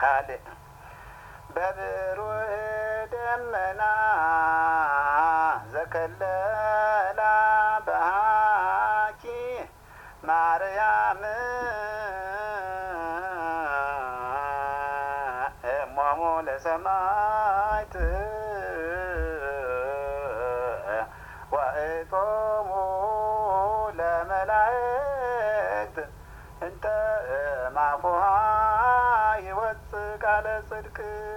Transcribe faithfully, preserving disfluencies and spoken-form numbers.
ካልእ በብሩህ ደመና ዘከለላ በሃኪ ማርያም እሞሙ ለሰማዕት ወእቶሙ ለመላእክት እንተ እምአፉሃ ይወፅእ ቃለ ጽድቅ